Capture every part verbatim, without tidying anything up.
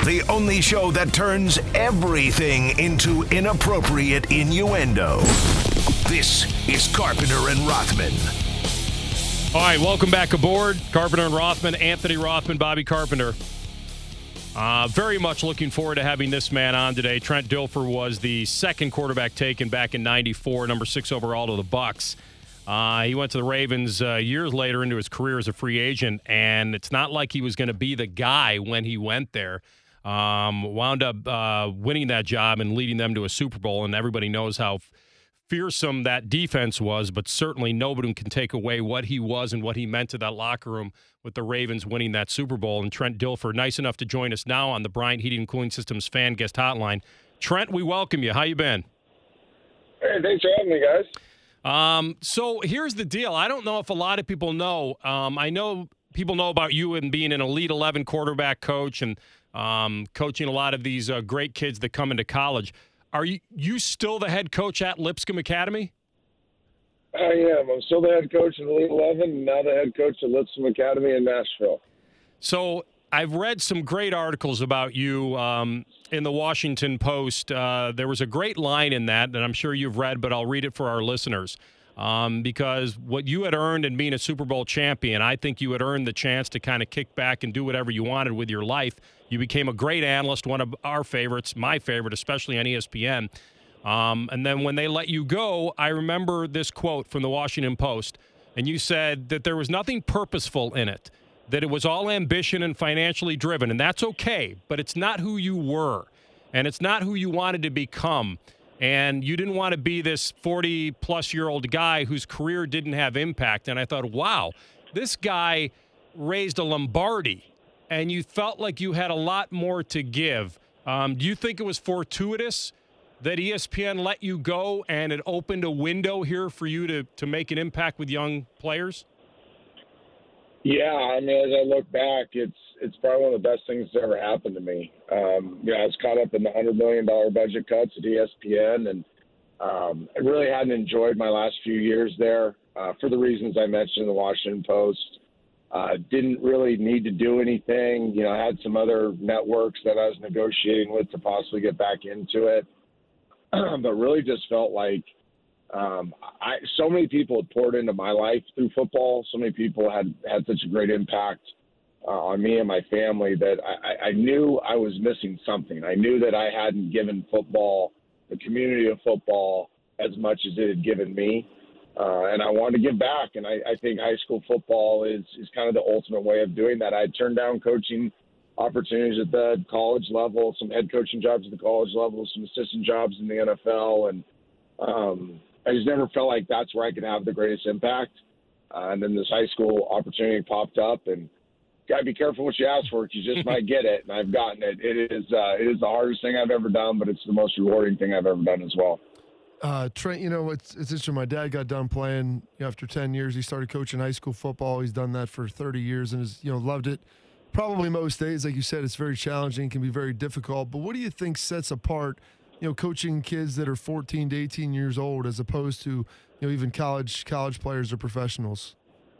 the only show that turns everything into inappropriate innuendo. This is Carpenter and Rothman. All right, welcome back aboard. Carpenter and Rothman, Anthony Rothman, Bobby Carpenter. Uh, very much looking forward to having this man on today. Trent Dilfer was the second quarterback taken back in ninety-four, number six overall to the Bucs. Uh, he went to the Ravens uh, years later into his career as a free agent, and it's not like he was going to be the guy when he went there. Um, wound up uh, winning that job and leading them to a Super Bowl, and everybody knows how fearsome that defense was, but certainly nobody can take away what he was and what he meant to that locker room with the Ravens winning that Super Bowl. And Trent Dilfer, nice enough to join us now on the Bryant Heating and Cooling Systems fan guest hotline. Trent, we welcome you. How you been? Hey, thanks for having me, guys. Um, so here's the deal. I don't know if a lot of people know. Um, I know people know about you and being an Elite eleven quarterback coach and um, coaching a lot of these uh, great kids that come into college. Are you, you still the head coach at Lipscomb Academy? I am. I'm still the head coach in Elite eleven and now the head coach at Lipscomb Academy in Nashville. So I've read some great articles about you um, in the Washington Post. Uh, there was a great line in that that I'm sure you've read, but I'll read it for our listeners. Um, because what you had earned in being a Super Bowl champion, I think you had earned the chance to kind of kick back and do whatever you wanted with your life. You became a great analyst, one of our favorites, my favorite, especially on E S P N. Um, and then when they let you go, I remember this quote from the Washington Post, and you said that there was nothing purposeful in it, that it was all ambition and financially driven, and that's okay, but it's not who you were, and it's not who you wanted to become. And you didn't want to be this forty-plus-year-old guy whose career didn't have impact. And I thought, wow, this guy raised a Lombardi, and you felt like you had a lot more to give. Um, do you think it was fortuitous that E S P N let you go and it opened a window here for you to, to make an impact with young players? Yeah, I mean, as I look back, it's it's probably one of the best things that's ever happened to me. Um, you know, I was caught up in the one hundred million dollars budget cuts at E S P N, and um, I really hadn't enjoyed my last few years there uh, for the reasons I mentioned in the Washington Post. Uh, didn't really need to do anything. You know, I had some other networks that I was negotiating with to possibly get back into it, but really just felt like Um, I, so many people had poured into my life through football. So many people had had such a great impact uh, on me and my family that I, I knew I was missing something. I knew that I hadn't given football, the community of football, as much as it had given me. Uh, and I wanted to give back. And I, I think high school football is, is kind of the ultimate way of doing that. I had turned down coaching opportunities at the college level, some head coaching jobs at the college level, some assistant jobs in the N F L. And, um, I just never felt like that's where I could have the greatest impact. Uh, and then this high school opportunity popped up, and got to be careful what you ask for because you just might get it. And I've gotten it. It is uh, it is the hardest thing I've ever done, but it's the most rewarding thing I've ever done as well. Uh, Trent, you know, it's, it's interesting. My dad got done playing you know, after ten years. He started coaching high school football. He's done that for thirty years and has, you know, loved it. Probably most days, like you said, it's very challenging, can be very difficult. But what do you think sets apart you know, coaching kids that are fourteen to eighteen years old as opposed to, you know, even college college players or professionals?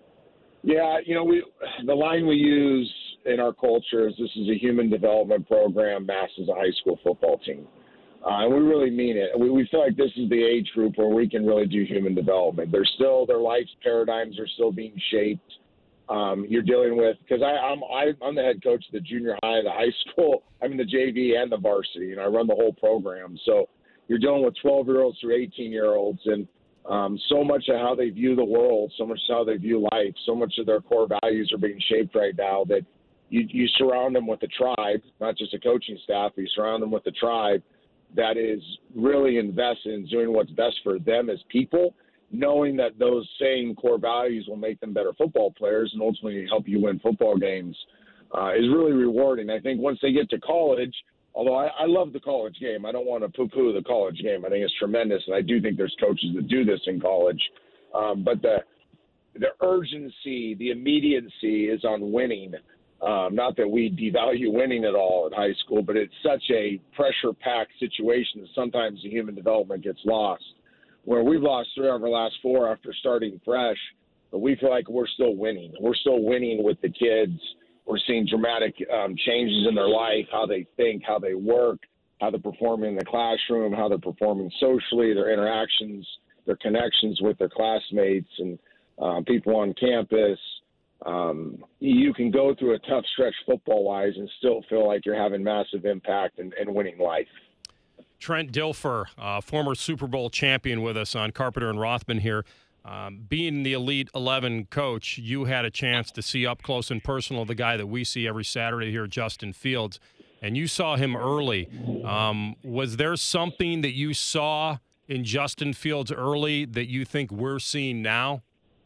Yeah, you know, we the line we use in our culture is this is a human development program masked as a high school football team. Uh, and we really mean it. We, we feel like this is the age group where we can really do human development. They're still, their life's paradigms are still being shaped. Um, you're dealing with, because I'm I, I'm the head coach of the junior high, the high school, I mean the J V and the varsity, and I run the whole program. So you're dealing with twelve-year-olds through eighteen-year-olds, and um, so much of how they view the world, so much of how they view life, so much of their core values are being shaped right now that you, you surround them with a tribe, not just a coaching staff, you surround them with a tribe that is really invested in doing what's best for them as people, knowing that those same core values will make them better football players and ultimately help you win football games uh, is really rewarding. I think once they get to college, although I, I love the college game, I don't want to poo-poo the college game. I think it's tremendous, and I do think there's coaches that do this in college. Um, but the the urgency, the immediacy is on winning. Um, not that we devalue winning at all at high school, but it's such a pressure-packed situation that sometimes the human development gets lost. Where we've lost three of our last four after starting fresh, but we feel like we're still winning. We're still winning with the kids. we're seeing dramatic um, changes in their life, how they think, how they work, how they're performing in the classroom, how they're performing socially, their interactions, their connections with their classmates and uh, people on campus. Um, you can go through a tough stretch football-wise and still feel like you're having massive impact and, and winning life. Trent Dilfer, uh, former Super Bowl champion with us on Carpenter and Rothman here. Um, being the Elite eleven coach, you had a chance to see up close and personal the guy that we see every Saturday here, Justin Fields, and you saw him early. Um, was there something that you saw in Justin Fields early that you think we're seeing now?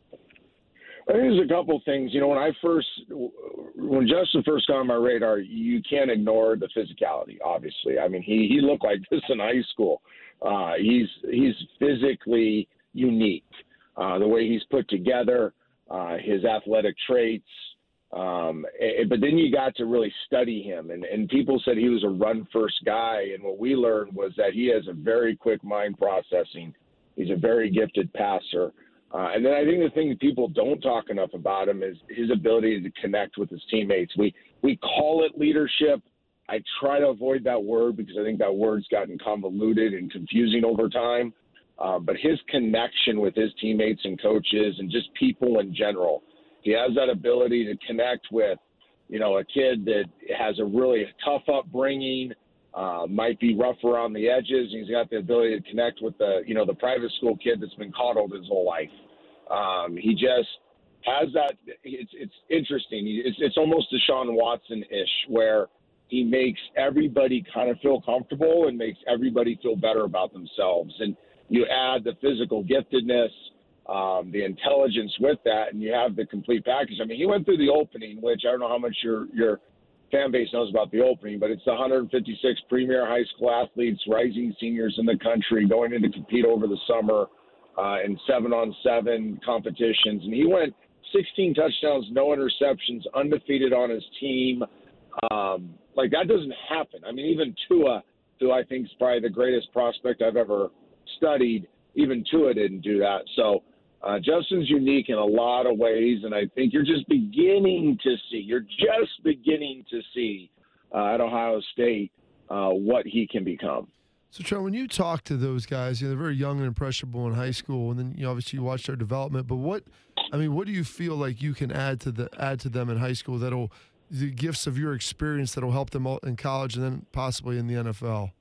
I think there's a couple things. You know, when I first, when Justin first got on my radar, you can't ignore the physicality, obviously. I mean, he, he looked like this in high school. Uh, he's he's physically unique. Uh, the way he's put together, uh, his athletic traits. Um, and, but then you got to really study him. And, and people said he was a run-first guy. And what we learned was that he has a very quick mind processing. He's a very gifted passer. Uh, and then I think the thing that people don't talk enough about him is his ability to connect with his teammates. We we call it leadership. I try to avoid that word because I think that word's gotten convoluted and confusing over time. Uh, but his connection with his teammates and coaches and just people in general, he has that ability to connect with, you know, a kid that has a really tough upbringing, uh, might be rough around the edges. He's got the ability to connect with the, you know, the private school kid that's been coddled his whole life. Um, he just has that. It's it's interesting. It's it's almost Deshaun Watson-ish, where he makes everybody kind of feel comfortable and makes everybody feel better about themselves. And you add the physical giftedness, um, the intelligence with that, and you have the complete package. I mean, he went through the opening, which I don't know how much your your fan base knows about the opening, but it's the one hundred fifty-six premier high school athletes, rising seniors in the country, going in to compete over the summer uh, in seven-on-seven competitions. And he went sixteen touchdowns, no interceptions, undefeated on his team. Um, like, that doesn't happen. I mean, even Tua, who I think is probably the greatest prospect I've ever studied, even Tua didn't do that. So uh, Justin's unique in a lot of ways, and I think you're just beginning to see, you're just beginning to see uh, at Ohio State uh, what he can become. So, Trent, when you talk to those guys, you know, they're very young and impressionable in high school, and then you know, obviously you watch their development. But what, I mean, what do you feel like you can add to the add to them in high school that'll the gifts of your experience that'll help them in college and then possibly in the N F L?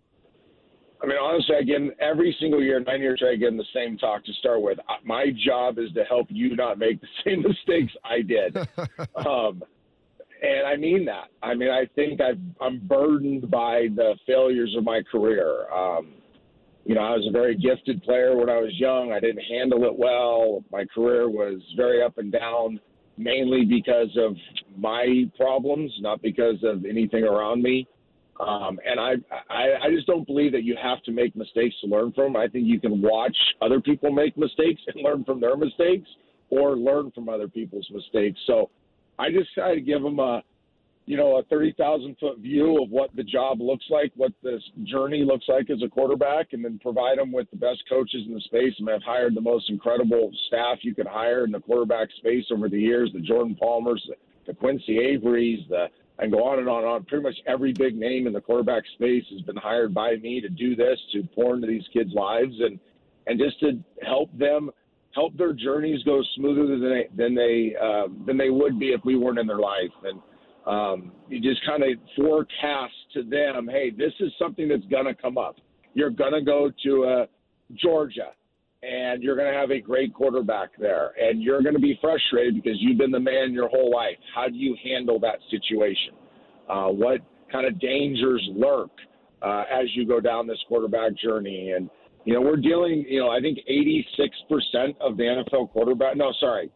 I mean, honestly, I get every single year, nine years, I get the same talk to start with. My job is to help you not make the same mistakes I did. um, and I mean that. I mean, I think I've, I'm burdened by the failures of my career. Um, you know, I was a very gifted player when I was young. I didn't handle it well. My career was very up and down, mainly because of my problems, not because of anything around me. Um, and I, I, I just don't believe that you have to make mistakes to learn from. I think you can watch other people make mistakes and learn from their mistakes, or learn from other people's mistakes. So I just try to give them a, you know, a thirty thousand foot view of what the job looks like, what this journey looks like as a quarterback, and then provide them with the best coaches in the space. I mean, I've hired the most incredible staff you could hire in the quarterback space over the years, the Jordan Palmers, the, the Quincy Averys, the and go on and on and on. Pretty much every big name in the quarterback space has been hired by me to do this, to pour into these kids' lives, and and just to help them, help their journeys go smoother than they than they uh, than they would be if we weren't in their life. And um, you just kind of forecast to them, hey, this is something that's gonna come up. You're gonna go to uh, Georgia, and you're going to have a great quarterback there, and you're going to be frustrated because you've been the man your whole life. How do you handle that situation? Uh, what kind of dangers lurk uh, as you go down this quarterback journey? And, you know, we're dealing, you know, I think eighty-six percent of the N F L quarterback, no, sorry,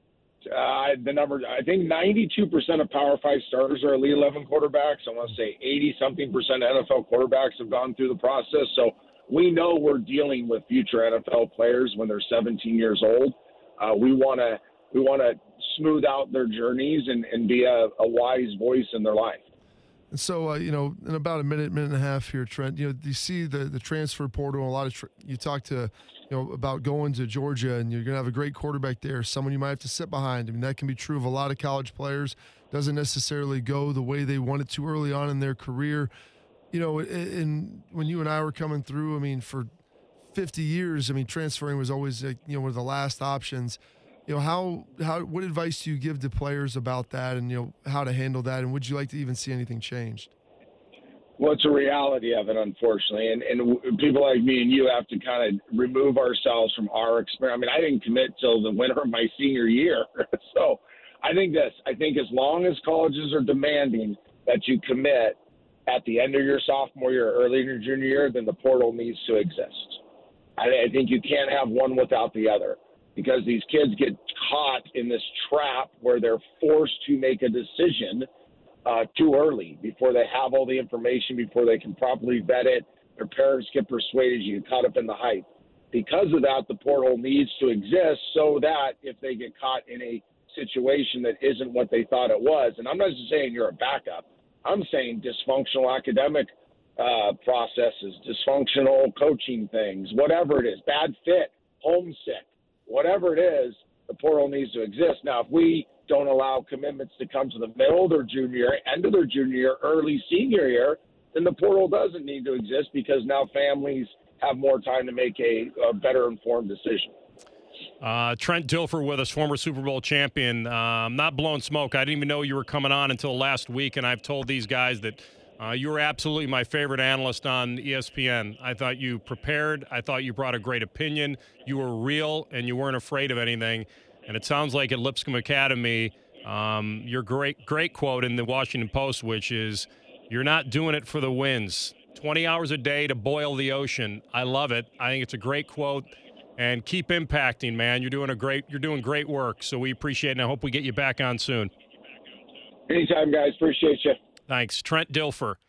uh, the number, I think ninety-two percent of Power Five starters are Elite eleven quarterbacks. I want to say eighty-something percent of N F L quarterbacks have gone through the process. So we know we're dealing with future N F L players when they're seventeen years old. Uh, we want to we want to smooth out their journeys and, and be a, a wise voice in their life. And so, uh, you know, in about a minute, minute and a half here, Trent, you know, you see the, the transfer portal, and a lot of, tr- you talk to, you you know, about going to Georgia and you're going to have a great quarterback there, someone you might have to sit behind. I mean, that can be true of a lot of college players. Doesn't necessarily go the way they wanted to early on in their career. You know, and when you and I were coming through, I mean, for fifty years, I mean, transferring was always, like, you know, one of the last options. You know, how, how, what advice do you give to players about that and, you know, how to handle that? And would you like to even see anything changed? Well, it's a reality of it, unfortunately. And, and people like me and you have to kind of remove ourselves from our experience. I mean, I didn't commit till the winter of my senior year. So I think this, I think as long as colleges are demanding that you commit at the end of your sophomore year or early in your junior year, then the portal needs to exist. I, I think you can't have one without the other, because these kids get caught in this trap where they're forced to make a decision uh, too early, before they have all the information, before they can properly vet it. Their parents get persuaded, you get caught up in the hype. Because of that, the portal needs to exist so that if they get caught in a situation that isn't what they thought it was, and I'm not just saying you're a backup, I'm saying dysfunctional academic uh, processes, dysfunctional coaching things, whatever it is, bad fit, homesick, whatever it is, the portal needs to exist. Now, if we don't allow commitments to come to the middle of their junior year, end of their junior year, early senior year, then the portal doesn't need to exist, because now families have more time to make a, a better informed decision. Uh, Trent Dilfer with us, former Super Bowl champion. Uh, I'm not blowing smoke. I didn't even know you were coming on until last week, and I've told these guys that uh, you were absolutely my favorite analyst on E S P N. I thought you prepared. I thought you brought a great opinion. You were real, and you weren't afraid of anything. And it sounds like at Lipscomb Academy, um, your great, great quote in the Washington Post, which is, "You're not doing it for the wins. twenty hours a day to boil the ocean." I love it. I think it's a great quote. And keep impacting, man. You're doing a great, you're doing great work. So we appreciate it, and I hope we get you back on soon. Anytime, guys. Appreciate you. Thanks. Trent Dilfer.